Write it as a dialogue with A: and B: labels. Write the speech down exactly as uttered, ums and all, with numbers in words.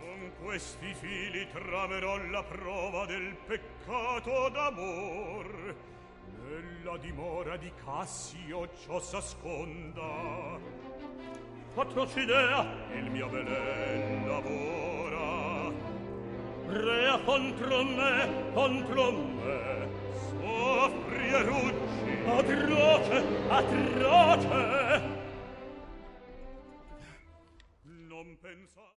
A: Con questi fili tramerò la prova del peccato d'amor. Nella dimora di Cassio ciò s'asconda. Atroce idea il mio Belen lavora. Rea contro me, contro me, soffri e ruggi. Atroce, atroce. Non pensa